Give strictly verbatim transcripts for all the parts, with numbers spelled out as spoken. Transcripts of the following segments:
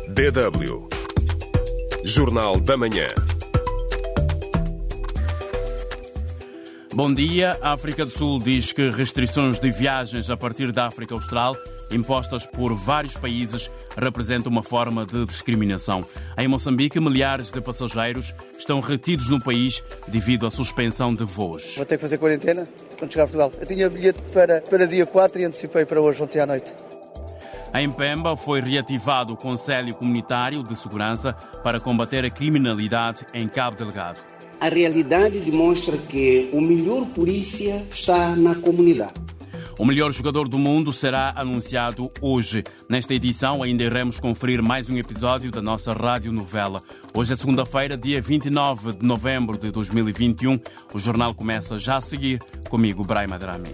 D W Jornal da Manhã. Bom dia. A África do Sul diz que restrições de viagens a partir da África Austral, impostas por vários países, representam uma forma de discriminação. Em Moçambique, milhares de passageiros estão retidos no país devido à suspensão de voos. Vou ter que fazer quarentena quando chegar a Portugal. Eu tinha bilhete para, para dia quatro e antecipei para hoje, ontem à noite. Em Pemba foi reativado o Conselho Comunitário de Segurança para combater a criminalidade em Cabo Delgado. A realidade demonstra que o melhor polícia está na comunidade. O melhor jogador do mundo será anunciado hoje. Nesta edição ainda iremos conferir mais um episódio da nossa radionovela. Hoje é segunda-feira, dia vinte e nove de novembro de dois mil e vinte e um. O jornal começa já a seguir, comigo, Brahim Adrami.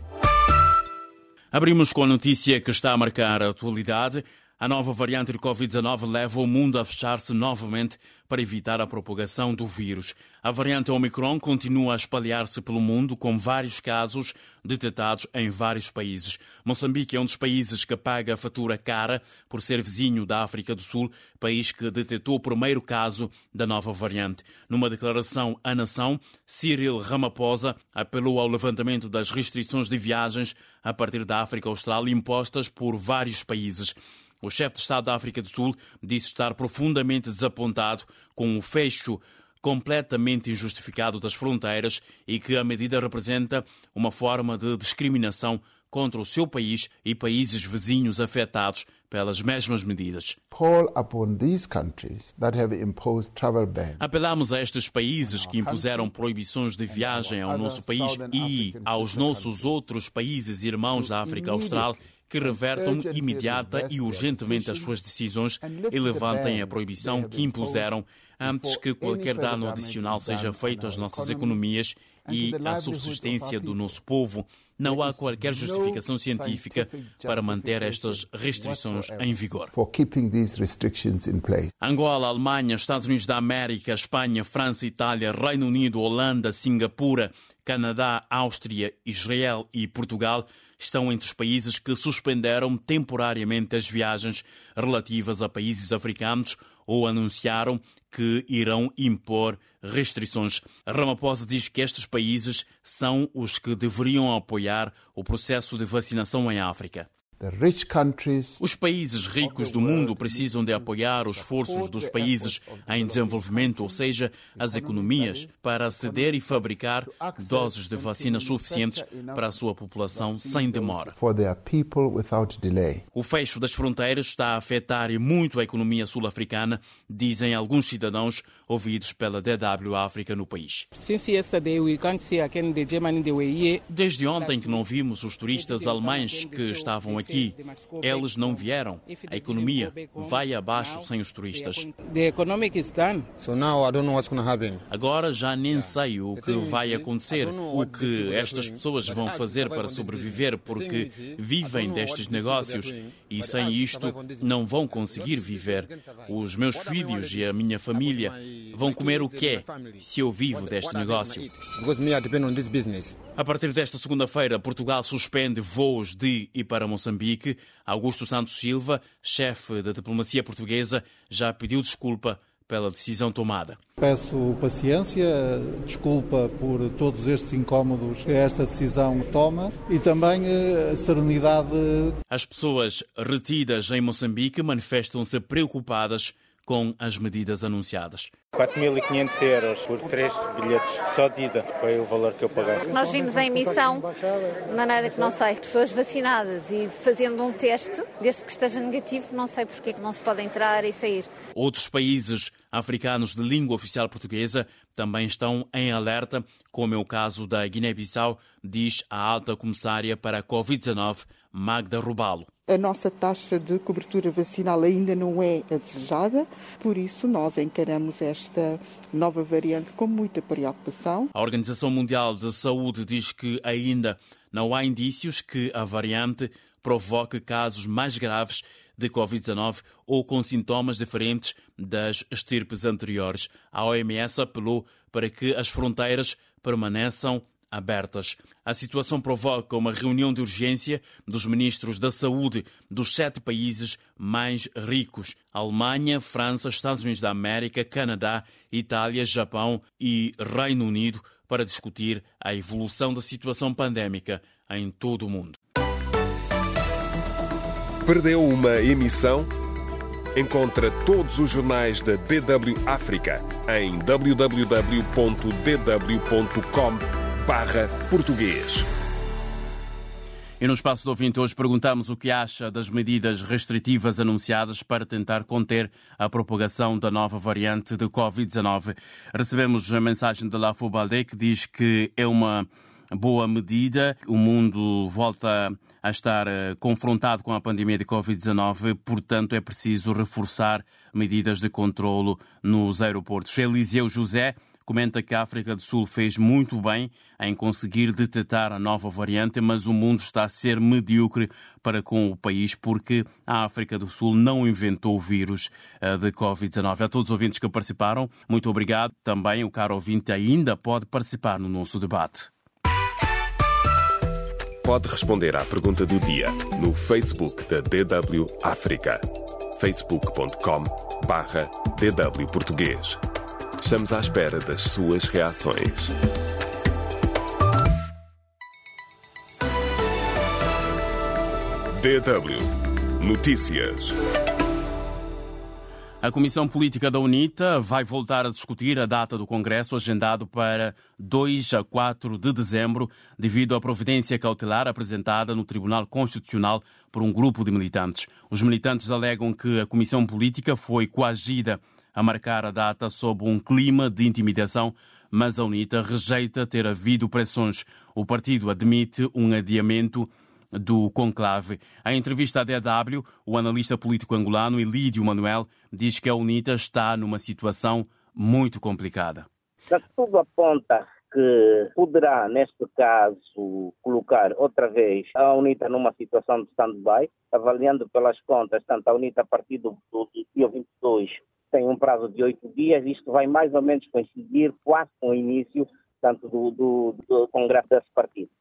Abrimos com a notícia que está a marcar a atualidade. A nova variante de covid dezenove leva o mundo a fechar-se novamente para evitar a propagação do vírus. A variante Omicron continua a espalhar-se pelo mundo, com vários casos detectados em vários países. Moçambique é um dos países que paga a fatura cara por ser vizinho da África do Sul, país que detectou o primeiro caso da nova variante. Numa declaração à nação, Cyril Ramaphosa apelou ao levantamento das restrições de viagens a partir da África Austral impostas por vários países. O chefe de Estado da África do Sul disse estar profundamente desapontado com o fecho completamente injustificado das fronteiras e que a medida representa uma forma de discriminação contra o seu país e países vizinhos afetados pelas mesmas medidas. Apelamos a estes países que impuseram proibições de viagem ao nosso país e aos nossos outros países irmãos da África Austral que revertam imediata e urgentemente as suas decisões e levantem a proibição que impuseram antes que qualquer dano adicional seja feito às nossas economias e à subsistência do nosso povo. Não há qualquer justificação científica para manter estas restrições em vigor. Angola, Alemanha, Estados Unidos da América, Espanha, França, Itália, Reino Unido, Holanda, Singapura, Canadá, Áustria, Israel e Portugal estão entre os países que suspenderam temporariamente as viagens relativas a países africanos ou anunciaram que irão impor restrições. Ramaphosa diz que estes países são os que deveriam apoiar o processo de vacinação em África. Os países ricos do mundo precisam de apoiar os esforços dos países em desenvolvimento, ou seja, as economias, para aceder e fabricar doses de vacinas suficientes para a sua população sem demora. O fecho das fronteiras está a afetar muito a economia sul-africana, dizem alguns cidadãos ouvidos pela D W África no país. Desde ontem que não vimos os turistas alemães que estavam aqui. Aqui. Eles não vieram. A economia vai abaixo sem os turistas. Agora já nem sei o que vai acontecer, o que estas pessoas vão fazer para sobreviver, porque vivem destes negócios e sem isto não vão conseguir viver. Os meus filhos e a minha família vão comer o quê se eu vivo deste negócio? A partir desta segunda-feira, Portugal suspende voos de e para Moçambique. Augusto Santos Silva, chefe da diplomacia portuguesa, já pediu desculpa pela decisão tomada. Peço paciência, desculpa por todos estes incómodos que esta decisão toma e também a serenidade. As pessoas retidas em Moçambique manifestam-se preocupadas com as medidas anunciadas. quatro mil e quinhentos euros por três bilhetes só de ida foi o valor que eu paguei. Nós vimos a emissão de maneira que, não sei, pessoas vacinadas e fazendo um teste, desde que esteja negativo, não sei porque que não se pode entrar e sair. Outros países africanos de língua oficial portuguesa também estão em alerta, como é o caso da Guiné-Bissau, diz a alta comissária para a covid dezenove, Magda Rubalo. A nossa taxa de cobertura vacinal ainda não é a desejada, por isso nós encaramos esta nova variante com muita preocupação. A Organização Mundial de Saúde diz que ainda não há indícios que a variante provoque casos mais graves de covid dezenove ou com sintomas diferentes das estirpes anteriores. A O M S apelou para que as fronteiras permaneçam abertas. A situação provoca uma reunião de urgência dos ministros da saúde dos sete países mais ricos: Alemanha, França, Estados Unidos da América, Canadá, Itália, Japão e Reino Unido, para discutir a evolução da situação pandémica em todo o mundo. Perdeu uma emissão? Encontra todos os jornais da D W África em w w w ponto d w ponto com barra português. E no Espaço do Ouvinte hoje perguntamos o que acha das medidas restritivas anunciadas para tentar conter a propagação da nova variante de covid dezenove. Recebemos a mensagem de Lafo Baldé, que diz que é uma boa medida. O mundo volta a estar confrontado com a pandemia de covid dezenove, portanto é preciso reforçar medidas de controlo nos aeroportos. Eliseu José comenta que a África do Sul fez muito bem em conseguir detectar a nova variante, mas o mundo está a ser medíocre para com o país porque a África do Sul não inventou o vírus de covid dezenove. A todos os ouvintes que participaram, muito obrigado. Também o caro ouvinte ainda pode participar no nosso debate. Pode responder à pergunta do dia no Facebook da D W África. facebook ponto com barra D W Português. Estamos à espera das suas reações. D W Notícias. A Comissão Política da UNITA vai voltar a discutir a data do Congresso, agendado para dois a quatro de dezembro, devido à providência cautelar apresentada no Tribunal Constitucional por um grupo de militantes. Os militantes alegam que a Comissão Política foi coagida a marcar a data sob um clima de intimidação, mas a UNITA rejeita ter havido pressões. O partido admite um adiamento do conclave. Em entrevista à D W, o analista político angolano Elídio Manuel diz que a UNITA está numa situação muito complicada. Tudo aponta que poderá, neste caso, colocar outra vez a UNITA numa situação de stand-by, avaliando pelas contas, tanto a UNITA a partir do, do dia vinte e dois tem um prazo de oito dias, isto vai mais ou menos coincidir quase com o início tanto do, do, do congresso desse partido.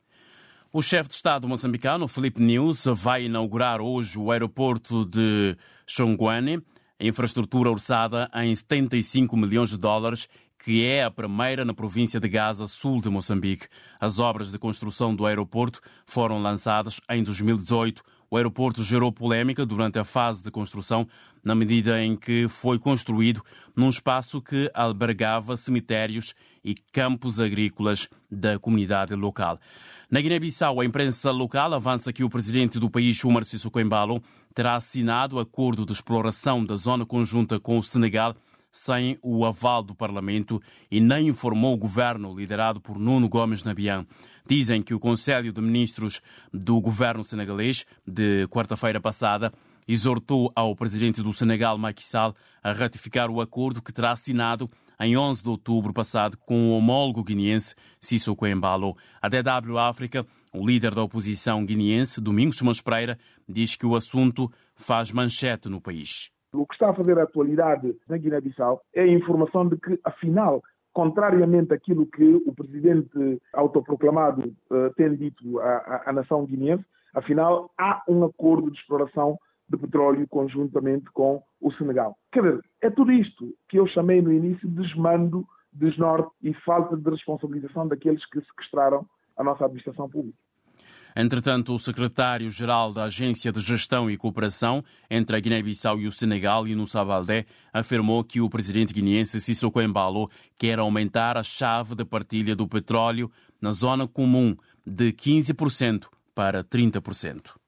O chefe de Estado moçambicano, Filipe Nyusi, vai inaugurar hoje o aeroporto de Xongwane, infraestrutura orçada em setenta e cinco milhões de dólares, que é a primeira na província de Gaza, sul de Moçambique. As obras de construção do aeroporto foram lançadas em dois mil e dezoito. O aeroporto gerou polémica durante a fase de construção, na medida em que foi construído num espaço que albergava cemitérios e campos agrícolas da comunidade local. Na Guiné-Bissau, a imprensa local avança que o presidente do país, Umaro Sissoko Embalo, terá assinado o acordo de exploração da zona conjunta com o Senegal sem o aval do Parlamento e nem informou o governo liderado por Nuno Gomes Nabian. Dizem que o Conselho de Ministros do governo senegalês, de quarta-feira passada, exortou ao presidente do Senegal, Macky Sall, a ratificar o acordo que terá assinado em onze de outubro passado com o homólogo guineense Sissoko Embalo. A D W África, o líder da oposição guineense, Domingos Simões Pereira, diz que o assunto faz manchete no país. O que está a fazer a atualidade na Guiné-Bissau é a informação de que, afinal, contrariamente àquilo que o presidente autoproclamado uh, tem dito à, à, à nação guineense, afinal, há um acordo de exploração de petróleo conjuntamente com o Senegal. Quer dizer, é tudo isto que eu chamei no início de desmando, desnorte e falta de responsabilização daqueles que sequestraram a nossa administração pública. Entretanto, o secretário-geral da Agência de Gestão e Cooperação entre a Guiné-Bissau e o Senegal, Yunusa Baldé, afirmou que o presidente guineense Sissoko Embalo quer aumentar a chave de partilha do petróleo na zona comum de quinze por cento para trinta por cento.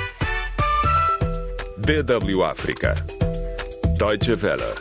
D W África. Deutsche Welle.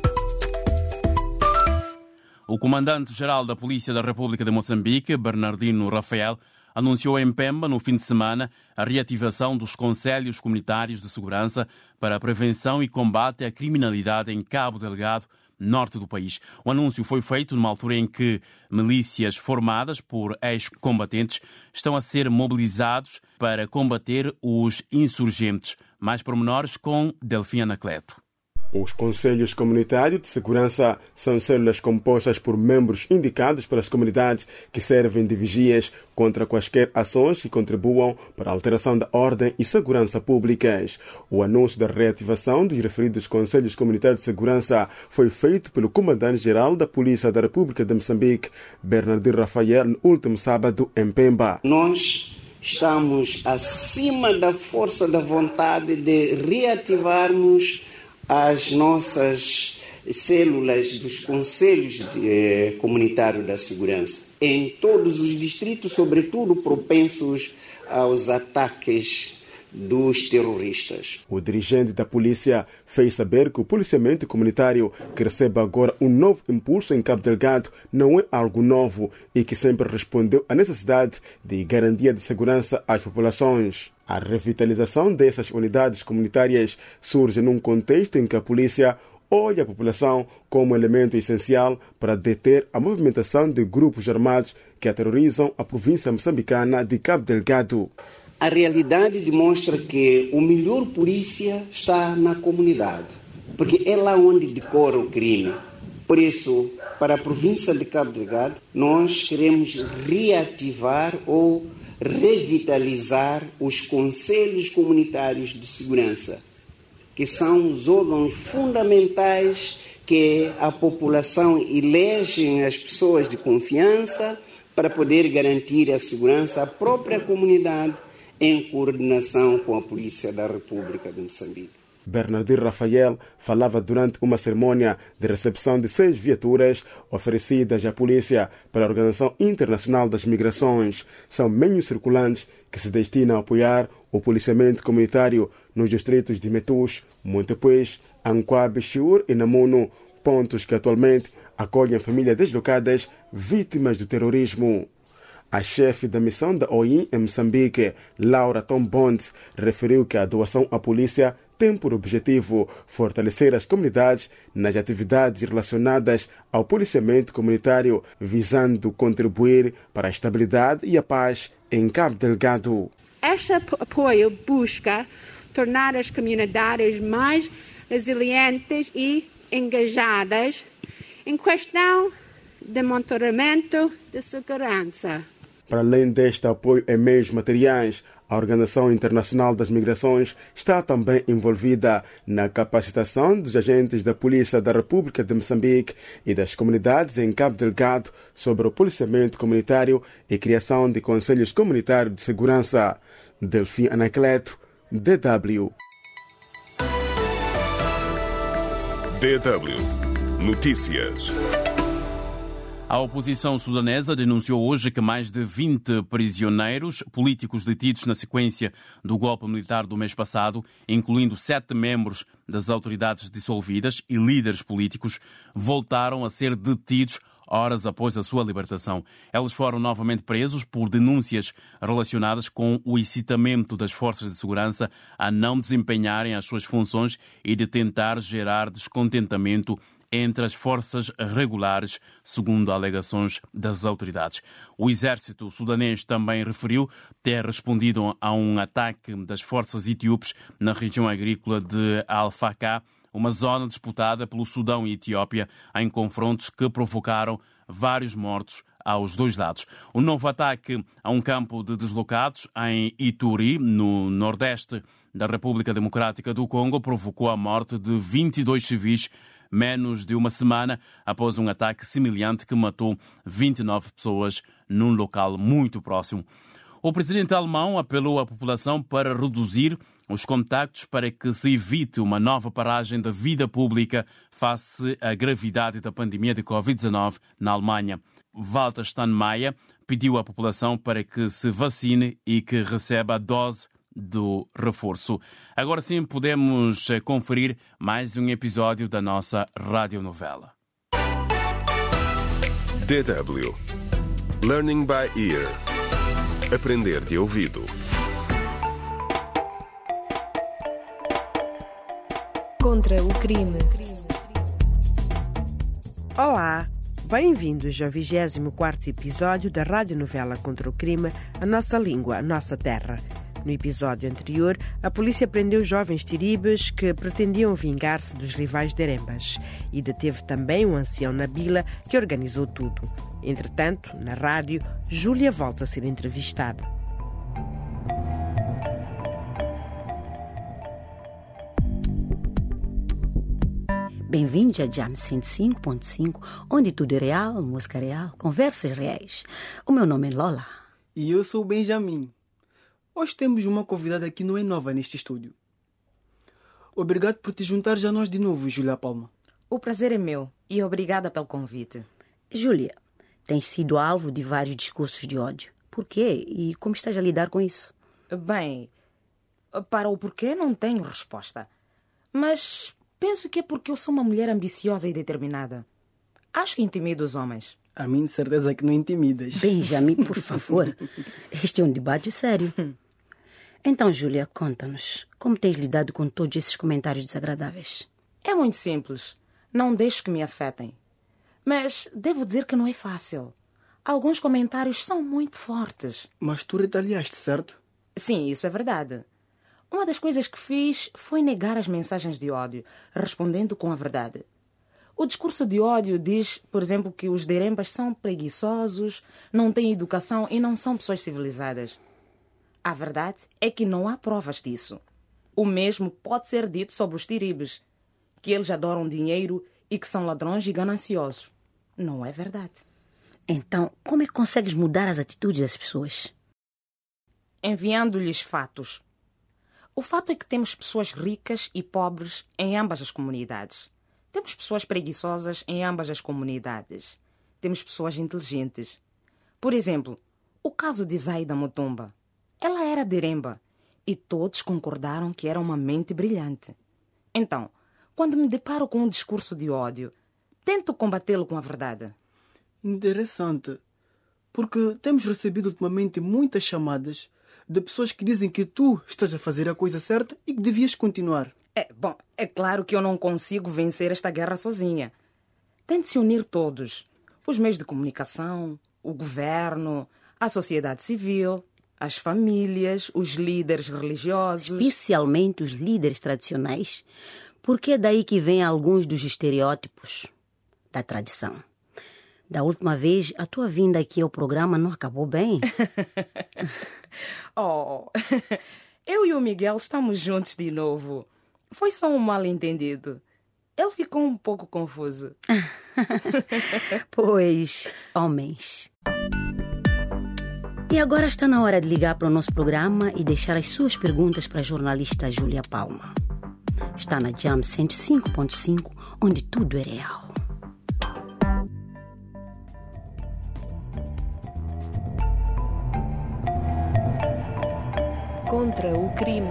O comandante-geral da Polícia da República de Moçambique, Bernardino Rafael, anunciou em Pemba, no fim de semana, a reativação dos Conselhos Comunitários de Segurança para a prevenção e combate à criminalidade em Cabo Delgado, norte do país. O anúncio foi feito numa altura em que milícias formadas por ex-combatentes estão a ser mobilizados para combater os insurgentes. Mais pormenores com Delfim Anacleto. Os Conselhos Comunitários de Segurança são células compostas por membros indicados pelas comunidades que servem de vigias contra quaisquer ações que contribuam para a alteração da ordem e segurança públicas. O anúncio da reativação dos referidos Conselhos Comunitários de Segurança foi feito pelo Comandante-Geral da Polícia da República de Moçambique, Bernardino Rafael, no último sábado em Pemba. Nós estamos acima da força da vontade de reativarmos as nossas células dos Conselhos de, eh, Comunitários da Segurança em todos os distritos, sobretudo propensos aos ataques dos terroristas. O dirigente da polícia fez saber que o policiamento comunitário, que recebe agora um novo impulso em Cabo Delgado, não é algo novo e que sempre respondeu à necessidade de garantia de segurança às populações. A revitalização dessas unidades comunitárias surge num contexto em que a polícia olha a população como elemento essencial para deter a movimentação de grupos armados que aterrorizam a província moçambicana de Cabo Delgado. A realidade demonstra que o melhor polícia está na comunidade, porque é lá onde decora o crime. Por isso, para a província de Cabo Delgado, nós queremos reativar ou revitalizar os Conselhos Comunitários de Segurança, que são os órgãos fundamentais que a população elege as pessoas de confiança para poder garantir a segurança à própria comunidade em coordenação com a Polícia da República de Moçambique. Bernardino Rafael falava durante uma cerimônia de recepção de seis viaturas oferecidas à polícia pela Organização Internacional das Migrações. São meios circulantes que se destinam a apoiar o policiamento comunitário nos distritos de Metus, Montepuez, Anquabe, Chiur e Namuno, pontos que atualmente acolhem famílias deslocadas vítimas do terrorismo. A chefe da missão da O I em Moçambique, Laura Tom Bond, referiu que a doação à polícia tem por objetivo fortalecer as comunidades nas atividades relacionadas ao policiamento comunitário, visando contribuir para a estabilidade e a paz em Cabo Delgado. Este apoio busca tornar as comunidades mais resilientes e engajadas em questão de monitoramento de segurança. Para além deste apoio em meios materiais, a Organização Internacional das Migrações está também envolvida na capacitação dos agentes da Polícia da República de Moçambique e das comunidades em Cabo Delgado sobre o policiamento comunitário e criação de conselhos comunitários de segurança. Delfim Anacleto, D W. D W Notícias. A oposição sudanesa denunciou hoje que mais de vinte prisioneiros políticos detidos na sequência do golpe militar do mês passado, incluindo sete membros das autoridades dissolvidas e líderes políticos, voltaram a ser detidos horas após a sua libertação. Eles foram novamente presos por denúncias relacionadas com o incitamento das forças de segurança a não desempenharem as suas funções e de tentar gerar descontentamento entre as forças regulares, segundo alegações das autoridades. O exército sudanês também referiu ter respondido a um ataque das forças etíopes na região agrícola de Al-Faká, uma zona disputada pelo Sudão e Etiópia, em confrontos que provocaram vários mortos aos dois lados. O novo ataque a um campo de deslocados em Ituri, no nordeste da República Democrática do Congo, provocou a morte de vinte e dois civis menos de uma semana após um ataque semelhante que matou vinte e nove pessoas num local muito próximo. O presidente alemão apelou à população para reduzir os contactos para que se evite uma nova paragem da vida pública face à gravidade da pandemia de covid dezenove na Alemanha. Walter Steinmeier pediu à população para que se vacine e que receba a dose do reforço. Agora sim podemos conferir mais um episódio da nossa radionovela. D W Learning by Ear. Aprender de ouvido. Contra o crime. Olá, bem-vindos ao vigésimo quarto episódio da radionovela Contra o Crime, A Nossa Língua, a Nossa Terra. No episódio anterior, a polícia prendeu jovens tiribas que pretendiam vingar-se dos rivais derembas e deteve também um ancião Nabila que organizou tudo. Entretanto, na rádio, Júlia volta a ser entrevistada. Bem-vindos a Jam cento e cinco ponto cinco, onde tudo é real, música real, conversas reais. O meu nome é Lola. E eu sou o Benjamin. Hoje temos uma convidada que não é nova neste estúdio. Obrigado por te juntar a nós de novo, Júlia Palma. O prazer é meu e obrigada pelo convite. Júlia, tens sido alvo de vários discursos de ódio. Por quê? E como estás a lidar com isso? Bem, para o porquê não tenho resposta. Mas penso que é porque eu sou uma mulher ambiciosa e determinada. Acho que intimido os homens. A mim, de certeza que não intimidas. Benjamin, por favor. Este é um debate sério. Então, Júlia, conta-nos. Como tens lidado com todos esses comentários desagradáveis? É muito simples. Não deixo que me afetem. Mas devo dizer que não é fácil. Alguns comentários são muito fortes. Mas tu retaliaste, certo? Sim, isso é verdade. Uma das coisas que fiz foi negar as mensagens de ódio, respondendo com a verdade. O discurso de ódio diz, por exemplo, que os derembas são preguiçosos, não têm educação e não são pessoas civilizadas. A verdade é que não há provas disso. O mesmo pode ser dito sobre os tiribes, que eles adoram dinheiro e que são ladrões e gananciosos. Não é verdade. Então, como é que consegues mudar as atitudes das pessoas? Enviando-lhes fatos. O fato é que temos pessoas ricas e pobres em ambas as comunidades. Temos pessoas preguiçosas em ambas as comunidades. Temos pessoas inteligentes. Por exemplo, o caso de Zaida Mutumba. Ela era deremba e todos concordaram que era uma mente brilhante. Então, quando me deparo com um discurso de ódio, tento combatê-lo com a verdade. Interessante, porque temos recebido ultimamente muitas chamadas de pessoas que dizem que tu estás a fazer a coisa certa e que devias continuar. É, bom, é claro que eu não consigo vencer esta guerra sozinha. Tem de se unir todos. Os meios de comunicação, o governo, a sociedade civil, as famílias, os líderes religiosos. Especialmente os líderes tradicionais, porque é daí que vêm alguns dos estereótipos da tradição. Da última vez, a tua vinda aqui ao programa não acabou bem. Oh, eu e o Miguel estamos juntos de novo. Foi só um mal-entendido. Ele ficou um pouco confuso. Pois, homens. E agora está na hora de ligar para o nosso programa e deixar as suas perguntas para a jornalista Júlia Palma. Está na Jam cento e cinco ponto cinco, onde tudo é real. Contra o crime.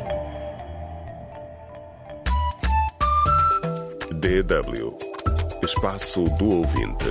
D W. Espaço do Ouvinte.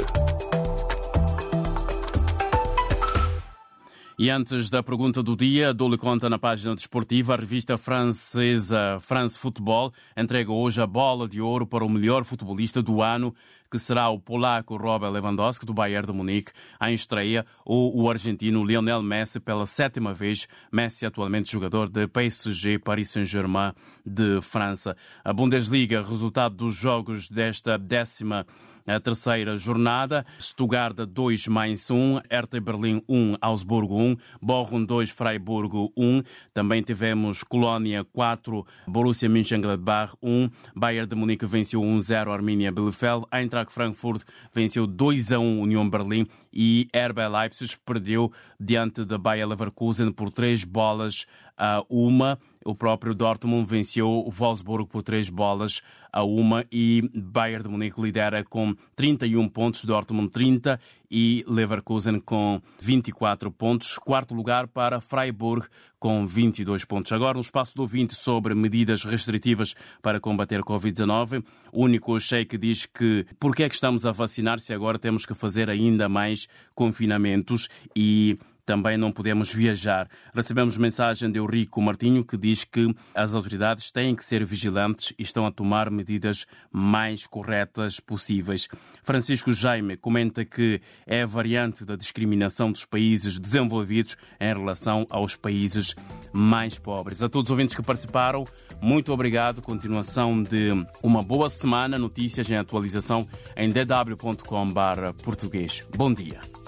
E antes da pergunta do dia, dou-lhe conta na página desportiva, a revista francesa France Football entrega hoje a bola de ouro para o melhor futebolista do ano, que será o polaco Robert Lewandowski, do Bayern de Munique, em estreia, ou o argentino Lionel Messi pela sétima vez. Messi, atualmente jogador de P S G, Paris Saint-Germain de França. A Bundesliga, resultado dos jogos desta décima A terceira jornada: Stuttgart dois, Mainz um, Hertha Berlim um, Augsburgo um, Bochum dois, Freiburgo um. Também tivemos Colónia quatro, Borussia Mönchengladbach um, Bayern de Munique venceu um a zero, Arminia Bielefeld, Eintracht Frankfurt venceu dois a um, Union Berlim, e R B Leipzig perdeu diante da Bayer Leverkusen por três bolas a uma. O próprio Dortmund venceu o Wolfsburg por três bolas a uma e Bayern de Munique lidera com trinta e um pontos, Dortmund trinta e Leverkusen com vinte e quatro pontos. Quarto lugar para Freiburg com vinte e dois pontos. Agora, no espaço do ouvinte sobre medidas restritivas para combater a covid dezanove, o único Sheikh diz que por que é que estamos a vacinar se agora temos que fazer ainda mais confinamentos, e também não podemos viajar. Recebemos mensagem de Eurico Martinho, que diz que as autoridades têm que ser vigilantes e estão a tomar medidas mais corretas possíveis. Francisco Jaime comenta que é a variante da discriminação dos países desenvolvidos em relação aos países mais pobres. A todos os ouvintes que participaram, muito obrigado. Continuação de uma boa semana. Notícias em atualização em d w ponto com barra português. Bom dia.